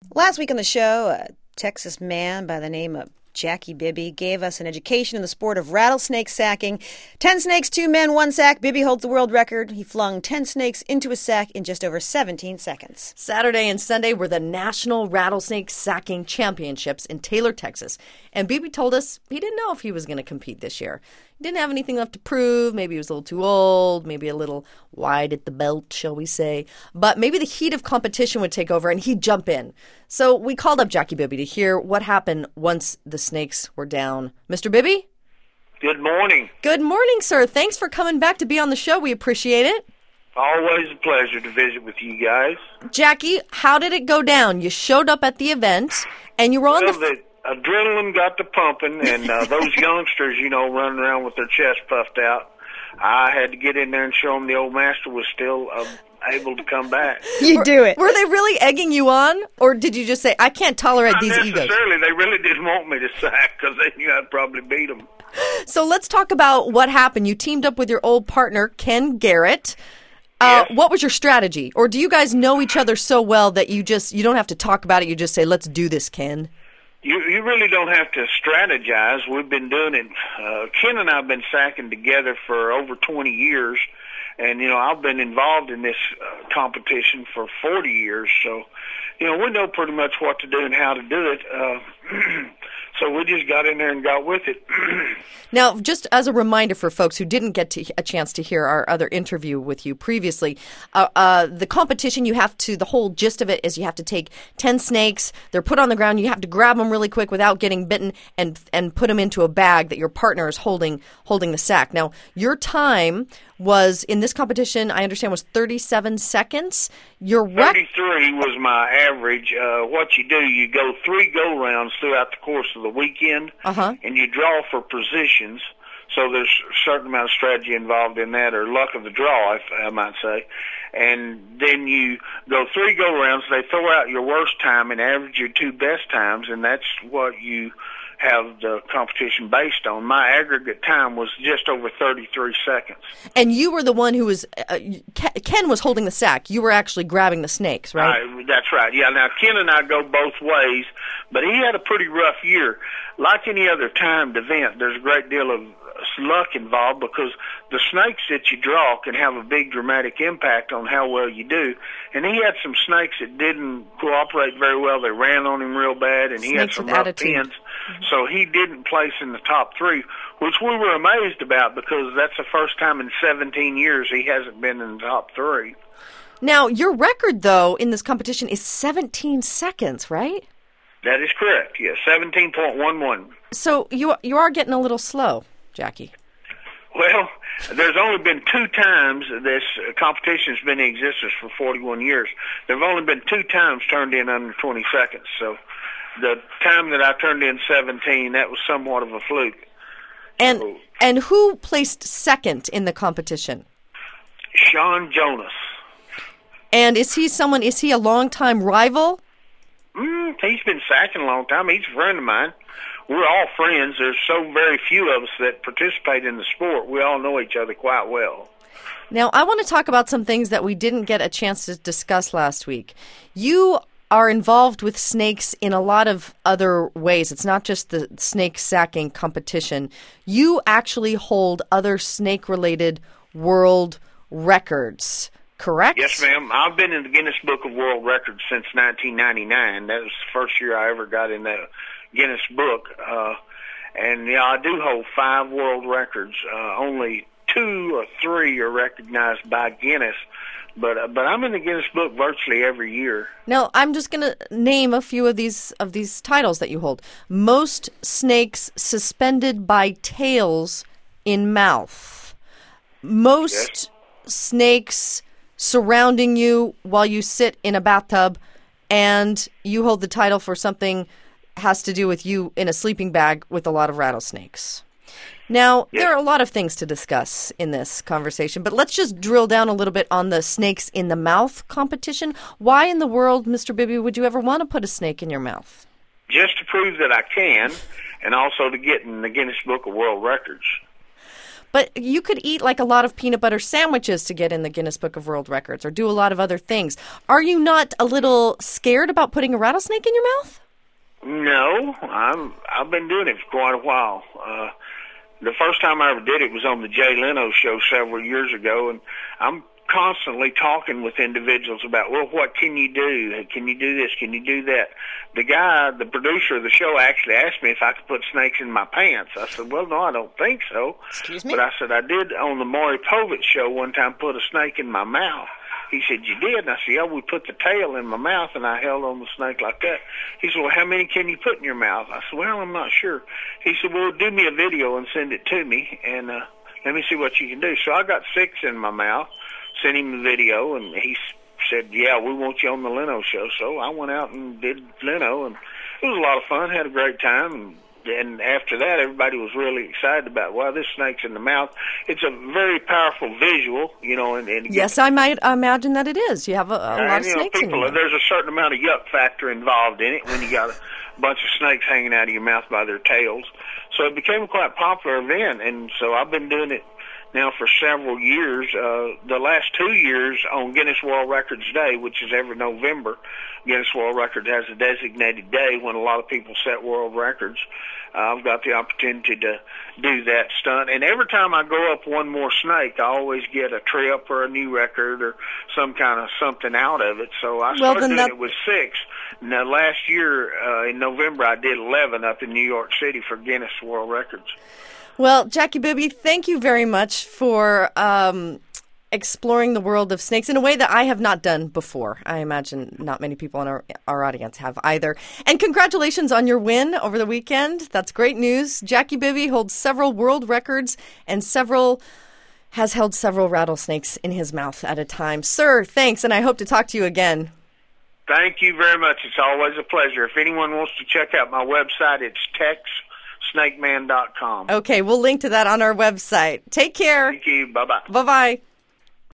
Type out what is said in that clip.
Last week on the show, a Texas man by the name of Jackie Bibby gave us an education in the sport of rattlesnake sacking. 10 snakes, 2 men, 1 sack. Bibby holds the world record. He flung 10 snakes into a sack in just over 17 seconds. Saturday and Sunday were the National Rattlesnake Sacking Championships in Taylor, Texas. And Bibby told us he didn't know if he was going to compete this year. He didn't have anything left to prove. Maybe he was a little too old, maybe a little wide at the belt, shall we say. But maybe the heat of competition would take over and he'd jump in. So we called up Jackie Bibby to hear what happened once the snakes were down. Mr. Bibby? Good morning. Good morning, sir. Thanks for coming back to be on the show. We appreciate it. Always a pleasure to visit with you guys. Jackie, how did it go down? You showed up at the event and you were on the adrenaline got to pumping, and those youngsters, running around with their chest puffed out. I had to get in there and show them the old master was still able to come back. You do it. Were they really egging you on, or did you just say, I can't tolerate these egos? Not necessarily. They really didn't want me to sack because they knew I'd probably beat them. So let's talk about what happened. You teamed up with your old partner, Ken Garrett. Yes. What was your strategy? Or do you guys know each other so well that you don't have to talk about it, you just say, let's do this, Ken? You really don't have to strategize. We've been doing it. Ken and I have been sacking together for over 20 years, and I've been involved in this competition for 40 years. So, we know pretty much what to do and how to do it. So we just got in there and got with it. Now, just as a reminder for folks who didn't get a chance to hear our other interview with you previously, the competition, the whole gist of it is you have to take 10 snakes. They're put on the ground. You have to grab them really quick without getting bitten and put them into a bag that your partner is holding the sack. Now, your time was, in this competition, I understand, was 37 seconds. 33 was my average. What you do, you go 3 go-rounds throughout the course of the weekend, and you draw for positions. So there's a certain amount of strategy involved in that, or luck of the draw, I might say. And then you go 3 go-rounds. They throw out your worst time and average your 2 best times, and that's what you have the competition based on. My aggregate time was just over 33 seconds. And you were the one who was, Ken was holding the sack. You were actually grabbing the snakes, right? That's right. Yeah, now Ken and I go both ways, but he had a pretty rough year. Like any other timed event, there's a great deal of luck involved because the snakes that you draw can have a big dramatic impact on how well you do. And he had some snakes that didn't cooperate very well. They ran on him real bad, and he had some rough pins. So he didn't place in the top 3, which we were amazed about because that's the first time in 17 years he hasn't been in the top 3. Now, your record, though, in this competition is 17 seconds, right? That is correct, yes, 17.11. So you are getting a little slow, Jackie. Well, there's only been 2 times this competition has been in existence for 41 years. There have only been 2 times turned in under 20 seconds. So the time that I turned in 17, that was somewhat of a fluke. And who placed second in the competition? Sean Jonas. And is he a longtime rival? He's been sacking a long time. He's a friend of mine. We're all friends. There's so very few of us that participate in the sport. We all know each other quite well. Now, I want to talk about some things that we didn't get a chance to discuss last week. You are involved with snakes in a lot of other ways. It's not just the snake sacking competition. You actually hold other snake-related world records, correct? Yes, ma'am. I've been in the Guinness Book of World Records since 1999. That was the first year I ever got in the Guinness Book. And I do hold 5 world records. Only 2 or 3 are recognized by Guinness. But I'm in the Guinness Book virtually every year. Now, I'm just going to name a few of these titles that you hold. Most snakes suspended by tails in mouth. Most snakes surrounding you while you sit in a bathtub, and you hold the title for something has to do with you in a sleeping bag with a lot of rattlesnakes. Now, there are a lot of things to discuss in this conversation, but let's just drill down a little bit on the snakes in the mouth competition. Why in the world, Mr. Bibby, would you ever want to put a snake in your mouth? Just to prove that I can, and also to get in the Guinness Book of World Records. but you could eat like a lot of peanut butter sandwiches to get in the Guinness Book of World Records or do a lot of other things. Are you not a little scared about putting a rattlesnake in your mouth? No, I've been doing it for quite a while. The first time I ever did it was on the Jay Leno show several years ago, and I'm constantly talking with individuals about, well, what can you do? Can you do this? Can you do that? The producer of the show actually asked me if I could put snakes in my pants. I said, well, no, I don't think so. Excuse me? But I said, I did on the Maury Povich show one time put a snake in my mouth. He said, you did? And I said, yeah, we put the tail in my mouth, and I held on the snake like that. He said, well, how many can you put in your mouth? I said, well, I'm not sure. He said, well, do me a video and send it to me, and let me see what you can do. So I got 6 in my mouth, sent him the video, and he said, yeah, we want you on the Leno show. So I went out and did Leno, and it was a lot of fun, had a great time, and after that, everybody was really excited about, wow, this snake's in the mouth. It's a very powerful visual, and yes, I might imagine that it is. You have a lot of snakes in your mouth. There's a certain amount of yuck factor involved in it when you got a bunch of snakes hanging out of your mouth by their tails. So it became a quite popular event, and so I've been doing it now for several years. The last 2 years on Guinness World Records Day, which is every November, Guinness World Records has a designated day when a lot of people set world records. I've got the opportunity to do that stunt. And every time I go up one more snake, I always get a trip or a new record or some kind of something out of it. So I started doing it with 6. Now, last year in November, I did 11 up in New York City for Guinness World Records. Well, Jackie Bibby, thank you very much for exploring the world of snakes in a way that I have not done before. I imagine not many people in our audience have either. And congratulations on your win over the weekend. That's great news. Jackie Bibby holds several world records and has held several rattlesnakes in his mouth at a time. Sir, thanks, and I hope to talk to you again. Thank you very much. It's always a pleasure. If anyone wants to check out my website, it's TexSnakeman.com. Okay, we'll link to that on our website. Take care. Thank you. Bye-bye. Bye-bye.